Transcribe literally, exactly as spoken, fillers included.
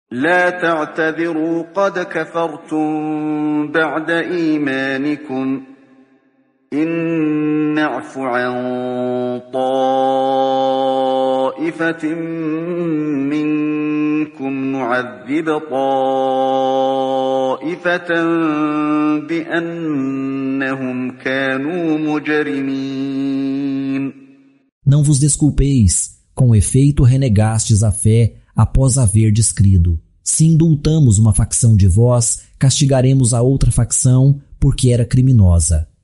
لا تعتذروا قد كفرتم بعد إيمانكم إن نعف عن طائفة منكم نعذب طائفة بأنهم كانوا مجرمين. Não vos desculpeis, com efeito renegastes a fé após haverdes crido. Se indultamos uma facção de vós, castigaremos a outra facção porque era criminosa.